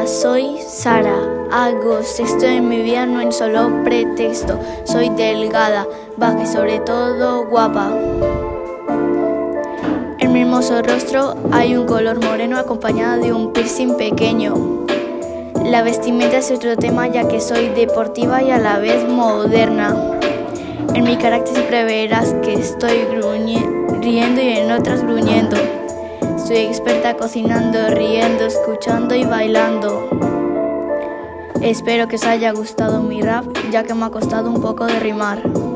soy Sara, hago sexto en mi vida, no en solo pretexto. Soy delgada, baja y sobre todo guapa. En mi hermoso rostro hay un color moreno acompañado de un piercing pequeño. La vestimenta es otro tema, ya que soy deportiva y a la vez moderna. En mi carácter siempre verás que estoy riendo y en otras gruñendo. Soy experta cocinando, riendo, escuchando y bailando. Espero que os haya gustado mi rap, ya que me ha costado un poco de rimar.